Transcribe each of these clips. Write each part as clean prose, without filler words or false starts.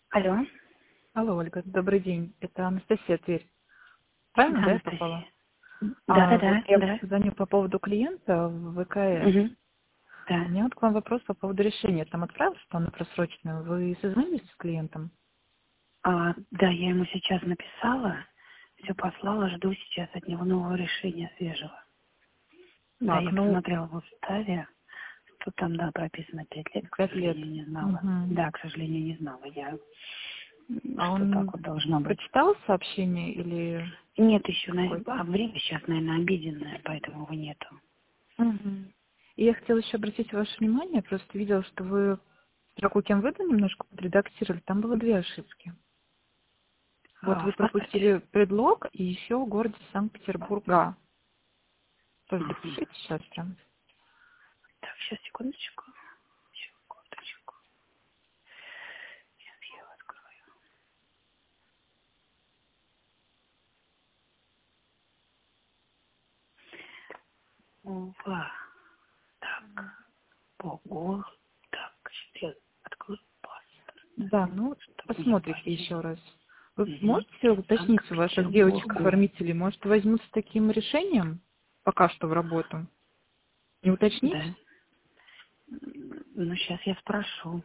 Алло. Алло, Ольга, добрый день. Это Анастасия Тверь. Правильно, Да, да, я попала? Анастасия. Да. Я звоню по поводу клиента в ВКС. Угу. У Да. меня вот к вам вопрос по поводу решения. Там отправился что на просроченную. Вы созвонились с клиентом? Да, я ему сейчас написала, все послала, жду сейчас от него нового решения свежего. Да, Так, я посмотрела в уставе, что там, да, прописано 5 лет, к 5 лет. сожалению, не знала. Угу. Да, к сожалению, не знала я, А что так он вот должно быть. прочитал сообщение или Нет еще, какой-то? время сейчас, наверное, обеденное, поэтому его нету. Угу. И я хотела еще обратить ваше внимание, просто видела, что вы строку кем выдан немножко подредактировали, там было 2 ошибки. Вот вы В паспорте? пропустили предлог и еще город Санкт-Петербурга. Тоже Угу. допишите сейчас прям. Так, сейчас, секундочку. Секундочку. Сейчас я его открою. Ова. Так, ого. Так, сейчас я открою паспорт. Да, ну Чтобы мне посмотрите понять. еще раз. Вы Угу. можете уточнить у ваших Санкт-Петербург. девочек-оформителей, может, возьмут с таким решением пока что в работу? Не уточнить? Да. Ну, сейчас я спрошу.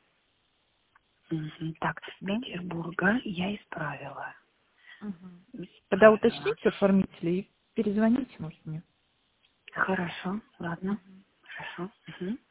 Мгм. Так, Да? Петербурга я исправила. Мгм. Тогда Исправила. уточните оформителей и перезвоните, может, мне. Хорошо, ладно. Хорошо. Мгм.